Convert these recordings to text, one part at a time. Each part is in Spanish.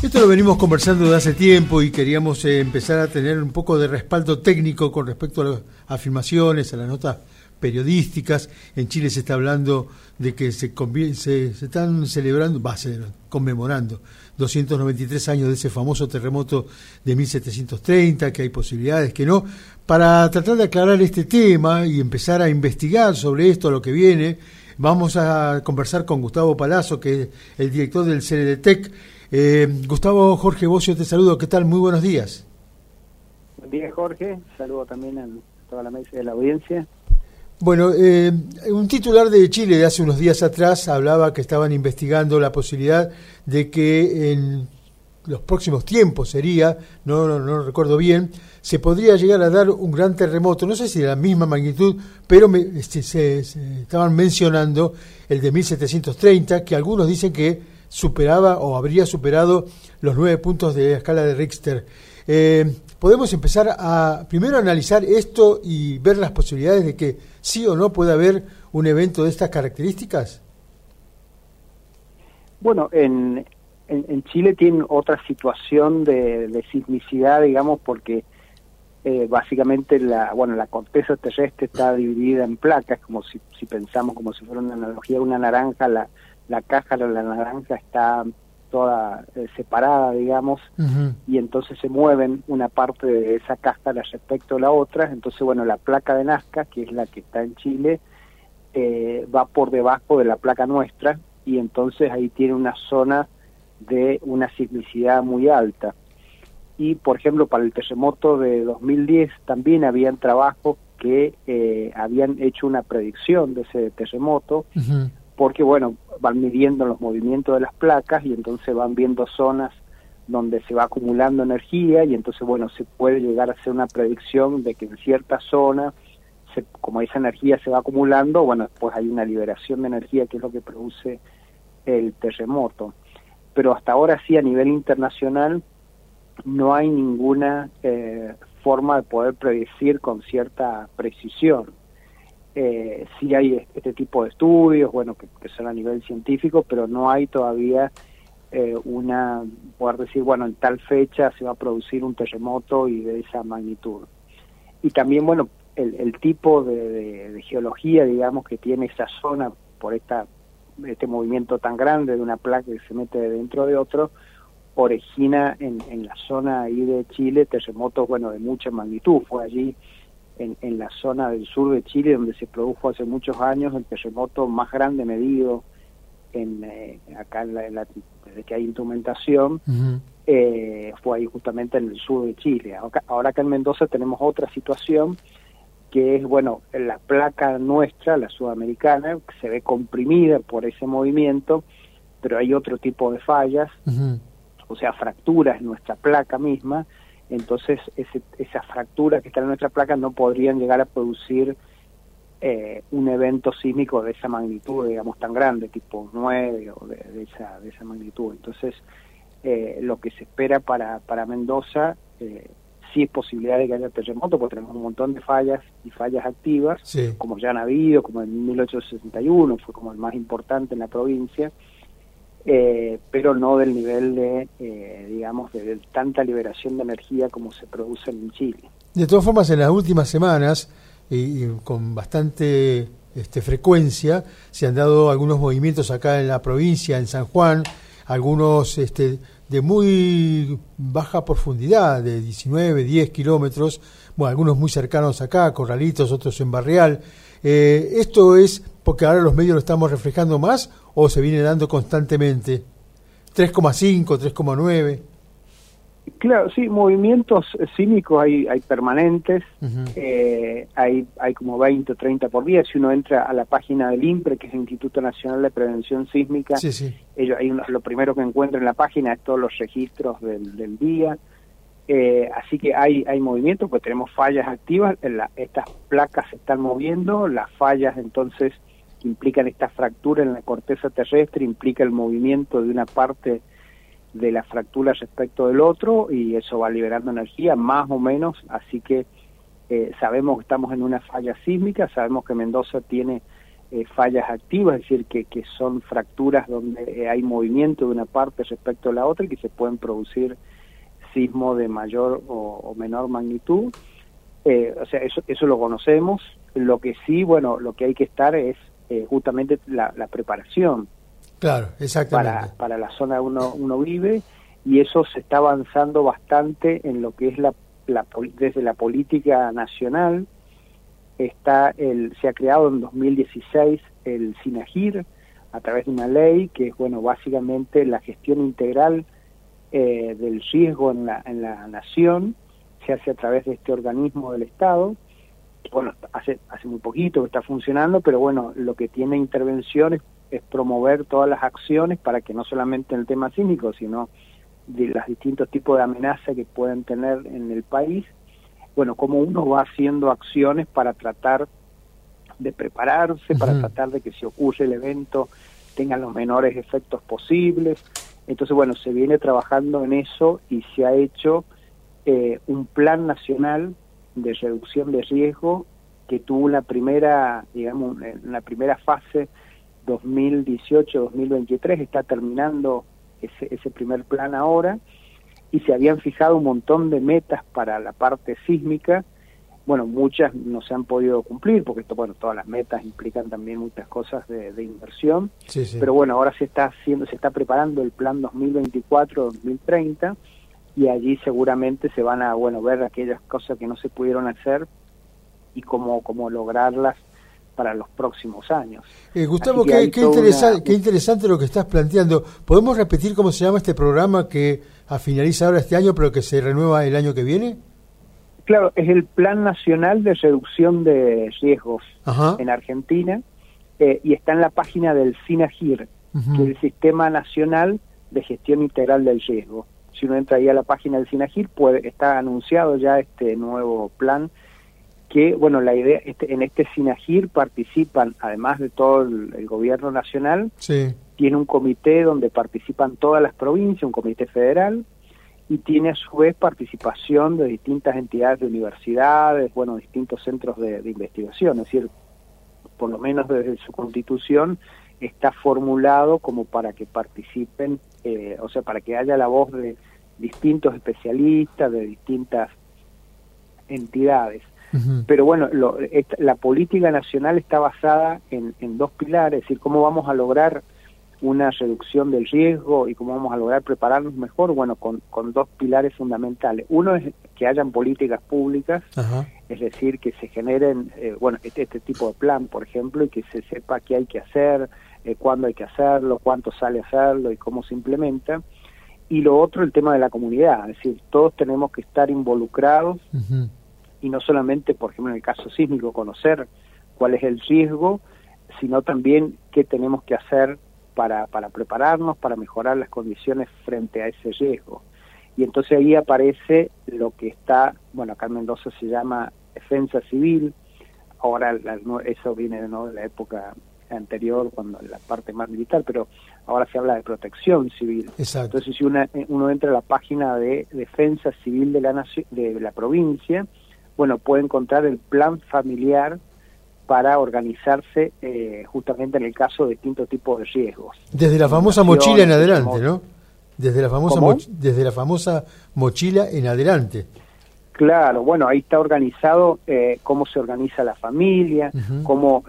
Esto lo venimos conversando desde hace tiempo y queríamos empezar a tener un poco de respaldo técnico con respecto a las afirmaciones, a las notas periodísticas. En Chile se está hablando de que se están conmemorando 293 años de ese famoso terremoto de 1730, que hay posibilidades, que no. Para tratar de aclarar este tema y empezar a investigar sobre esto, lo que viene, vamos a conversar con Gustavo Palazzo, que es el director del CNDTEC. Gustavo, Jorge Bocio te saludo. ¿Qué tal? Muy buenos días. Buen día, Jorge. Saludo también a toda la mesa de la audiencia. Bueno, un titular de Chile de hace unos días atrás hablaba que estaban investigando la posibilidad de que en los próximos tiempos no recuerdo bien, se podría llegar a dar un gran terremoto, no sé si de la misma magnitud, pero se estaban mencionando el de 1730, que algunos dicen que superaba o habría superado los 9 puntos de la escala de Richter. Podemos empezar a primero analizar esto y ver las posibilidades de que sí o no pueda haber un evento de estas características. Bueno, en Chile tienen otra situación de sismicidad, digamos, porque básicamente la corteza terrestre está dividida en placas, como si pensamos como si fuera una analogía de una naranja, la cáscara de la naranja está toda separada, digamos, uh-huh. Y entonces se mueven una parte de esa cáscara respecto a la otra. Entonces, bueno, la placa de Nazca, que es la que está en Chile, va por debajo de la placa nuestra, y entonces ahí tiene una zona de una sismicidad muy alta. Y, por ejemplo, para el terremoto de 2010 también habían trabajos que habían hecho una predicción de ese terremoto, uh-huh. Porque, bueno, van midiendo los movimientos de las placas y entonces van viendo zonas donde se va acumulando energía, y entonces, bueno, se puede llegar a hacer una predicción de que en cierta zona, como esa energía se va acumulando, bueno, después hay una liberación de energía que es lo que produce el terremoto. Pero hasta ahora sí, a nivel internacional, no hay ninguna forma de poder predecir con cierta precisión. Sí hay este tipo de estudios, bueno, que son a nivel científico, pero no hay todavía poder decir, bueno, en tal fecha se va a producir un terremoto y de esa magnitud. Y también, bueno, el tipo de geología, digamos, que tiene esa zona por este movimiento tan grande de una placa que se mete dentro de otro, origina en la zona ahí de Chile terremotos, bueno, de mucha magnitud. Fue allí en la zona del sur de Chile donde se produjo hace muchos años el terremoto más grande medido acá desde que hay instrumentación. Uh-huh. Fue ahí justamente en el sur de Chile. Ahora acá en Mendoza tenemos otra situación, que es, bueno, la placa nuestra, la sudamericana, que se ve comprimida por ese movimiento, pero hay otro tipo de fallas, uh-huh. O sea, fracturas en nuestra placa misma. Entonces esas fracturas que están en nuestra placa no podrían llegar a producir un evento sísmico de esa magnitud, digamos, tan grande, tipo 9 o de esa magnitud. Entonces lo que se espera para Mendoza, sí es posibilidad de que haya terremoto, porque tenemos un montón de fallas y fallas activas, sí. Como ya han habido, como en 1861 fue como el más importante en la provincia, pero no del nivel digamos, de tanta liberación de energía como se produce en Chile. De todas formas, en las últimas semanas, y con bastante frecuencia, se han dado algunos movimientos acá en la provincia, en San Juan, algunos de muy baja profundidad, de 19, 10 kilómetros, bueno, algunos muy cercanos acá, Corralitos, otros en Barreal. ¿Esto es porque ahora los medios lo estamos reflejando más o se viene dando constantemente? 3,5, 3,9. Claro, sí, movimientos sísmicos hay permanentes, uh-huh. Hay como 20 o 30 por día. Si uno entra a la página del INPRE, que es el Instituto Nacional de Prevención Sísmica, sí, sí. Lo primero que encuentra en la página es todos los registros del día. Así que hay movimientos, pues tenemos fallas activas, estas placas se están moviendo, las fallas entonces que implican esta fractura en la corteza terrestre, implica el movimiento de una parte de la fractura respecto del otro, y eso va liberando energía, más o menos. Así que sabemos que estamos en una falla sísmica, sabemos que Mendoza tiene fallas activas, es decir, que son fracturas donde hay movimiento de una parte respecto a la otra y que se pueden producir sismos de mayor o menor magnitud. O sea, eso lo conocemos. Lo que sí, bueno, lo que hay que estar es justamente la preparación. Claro, exactamente. Para la zona donde uno vive, y eso se está avanzando bastante en lo que es desde la política nacional. Se ha creado en 2016 el SINAGIR a través de una ley que es, bueno, básicamente la gestión integral del riesgo en la nación. Se hace a través de este organismo del Estado. Bueno, hace muy poquito que está funcionando, pero bueno, lo que tiene intervención es promover todas las acciones para que no solamente en el tema sísmico, sino de los distintos tipos de amenazas que pueden tener en el país, bueno, cómo uno va haciendo acciones para tratar de prepararse, para tratar de que si ocurre el evento tengan los menores efectos posibles. Entonces, bueno, se viene trabajando en eso y se ha hecho un plan nacional de reducción de riesgo que tuvo una primera, digamos, una primera fase 2018-2023, está terminando ese primer plan ahora, y se habían fijado un montón de metas para la parte sísmica. Bueno, muchas no se han podido cumplir, porque todas las metas implican también muchas cosas de inversión, sí. Pero bueno, ahora se está preparando el plan 2024-2030, y allí seguramente se van a, ver aquellas cosas que no se pudieron hacer y cómo lograrlas para los próximos años. Gustavo, qué interesante lo que estás planteando. ¿Podemos repetir cómo se llama este programa que finaliza ahora este año, pero que se renueva el año que viene? Claro, es el Plan Nacional de Reducción de Riesgos en Argentina, y está en la página del SINAGIR, que es el Sistema Nacional de Gestión Integral del Riesgo. Si uno entra ahí a la página del SINAGIR, está anunciado ya este nuevo plan, que, bueno, la idea, en este SINAGIR participan, además de todo el gobierno nacional, sí. Tiene un comité donde participan todas las provincias, un comité federal, y tiene a su vez participación de distintas entidades de universidades, distintos centros de investigación. Es decir, por lo menos desde su constitución está formulado como para que participen, para que haya la voz de distintos especialistas, de distintas entidades. Pero bueno, la política nacional está basada en dos pilares, es decir, cómo vamos a lograr una reducción del riesgo y cómo vamos a lograr prepararnos mejor, con dos pilares fundamentales. Uno es que hayan políticas públicas, es decir, que se generen, este tipo de plan, por ejemplo, y que se sepa qué hay que hacer, cuándo hay que hacerlo, cuánto sale hacerlo y cómo se implementa. Y lo otro, el tema de la comunidad, es decir, todos tenemos que estar involucrados, y no solamente, por ejemplo, en el caso sísmico, conocer cuál es el riesgo, sino también qué tenemos que hacer para prepararnos, para mejorar las condiciones frente a ese riesgo. Y entonces ahí aparece lo que está, acá en Mendoza se llama defensa civil. Ahora eso viene de la época anterior, cuando la parte más militar, pero ahora se habla de protección civil. Exacto. Entonces si uno entra a la página de defensa civil de la provincia, puede encontrar el plan familiar para organizarse justamente en el caso de distintos tipos de riesgos. Desde la famosa mochila en adelante, ¿no? Desde la famosa mochila en adelante. Claro, ahí está organizado cómo se organiza la familia, cómo,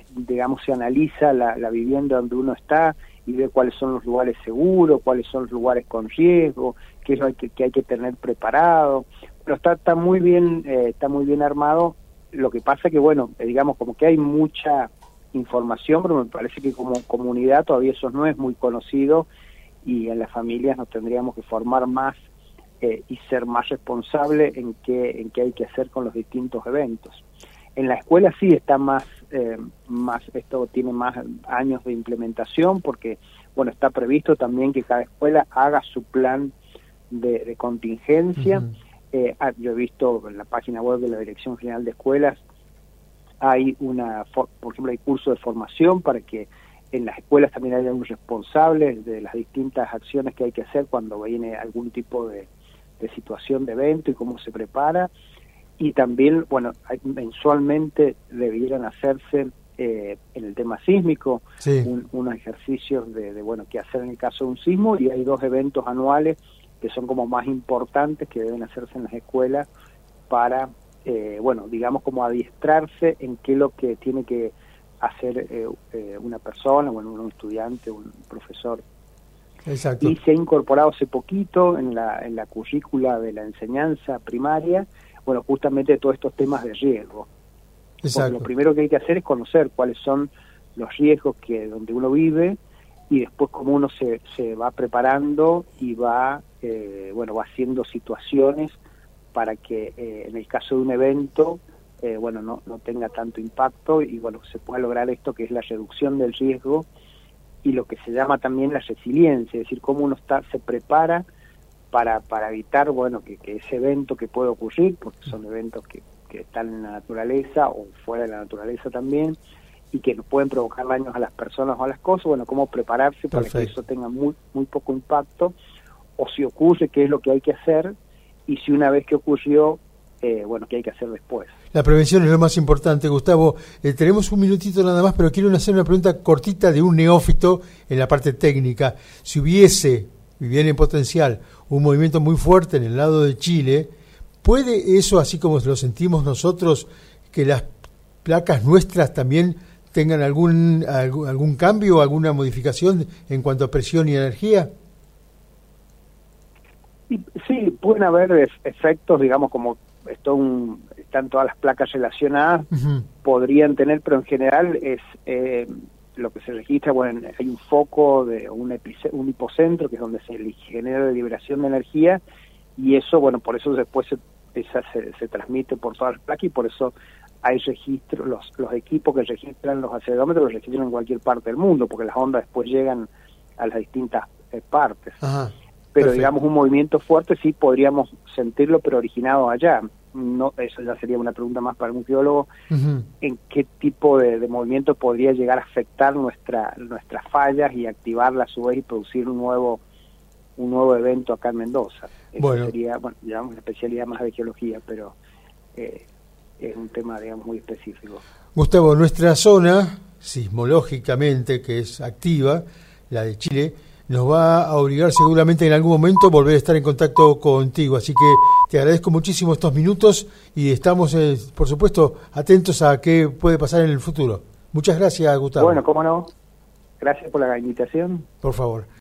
se analiza la vivienda donde uno está y ve cuáles son los lugares seguros, cuáles son los lugares con riesgo, qué es lo que hay que tener preparado. Pero está muy bien armado. Lo que pasa que, como que hay mucha información, pero me parece que como comunidad todavía eso no es muy conocido, y en las familias nos tendríamos que formar más y ser más responsables en qué hay que hacer con los distintos eventos. En la escuela sí está más esto tiene más años de implementación, porque está previsto también que cada escuela haga su plan de contingencia. Yo he visto en la página web de la Dirección General de Escuelas, hay por ejemplo, hay cursos de formación para que en las escuelas también haya un responsable de las distintas acciones que hay que hacer cuando viene algún tipo de situación de evento y cómo se prepara. Y también, mensualmente debieran hacerse en el tema sísmico, sí, unos ejercicios de bueno, qué hacer en el caso de un sismo, y hay 2 eventos anuales que son como más importantes que deben hacerse en las escuelas para, bueno, digamos como adiestrarse en qué es lo que tiene que hacer una persona, bueno, un estudiante, un profesor. exacto. Y se ha incorporado hace poquito en la currícula de la enseñanza primaria, bueno, justamente todos estos temas de riesgo. Porque lo primero que hay que hacer es conocer cuáles son los riesgos donde uno vive, y después cómo uno se va preparando y va, bueno, va haciendo situaciones para que en el caso de un evento, bueno, no tenga tanto impacto, y bueno, se pueda lograr esto que es la reducción del riesgo y lo que se llama también la resiliencia, es decir, cómo uno se prepara para evitar, bueno, que ese evento que puede ocurrir, porque son eventos que están en la naturaleza o fuera de la naturaleza también, y que pueden provocar daños a las personas o a las cosas, bueno, cómo prepararse para que eso tenga muy poco impacto, o si ocurre, qué es lo que hay que hacer, y si una vez que ocurrió, bueno, qué hay que hacer después. La prevención es lo más importante, Gustavo. Tenemos un minutito nada más, pero quiero hacer una pregunta cortita de un neófito en la parte técnica. Si hubiese, y bien en potencial, un movimiento muy fuerte en el lado de Chile, ¿puede eso, así como lo sentimos nosotros, que las placas nuestras también tengan algún cambio o alguna modificación en cuanto a presión y energía? Sí, pueden haber efectos, digamos, como están todas las placas relacionadas, podrían tener, pero en general es lo que se registra, bueno, hay un foco de un hipocentro, que es donde se genera la liberación de energía, y eso, bueno, por eso después se transmite por todas las placas, y por eso hay registros, los equipos que registran los acelerómetros los registran en cualquier parte del mundo, porque las ondas después llegan a las distintas partes. Ajá, pero perfecto. Digamos, un movimiento fuerte sí podríamos sentirlo, pero originado allá. No, eso ya sería una pregunta más para un geólogo, en qué tipo de movimiento podría llegar a afectar nuestras fallas y activarla a su vez y producir un nuevo evento acá en Mendoza. Eso sería, bueno, digamos, una especialidad más de geología, pero es un tema, digamos, muy específico. Gustavo, nuestra zona, sismológicamente, que es activa, la de Chile, nos va a obligar seguramente en algún momento a volver a estar en contacto contigo. Así que te agradezco muchísimo estos minutos y estamos, por supuesto, atentos a qué puede pasar en el futuro. Muchas gracias, Gustavo. Bueno, cómo no. Gracias por la invitación. Por favor.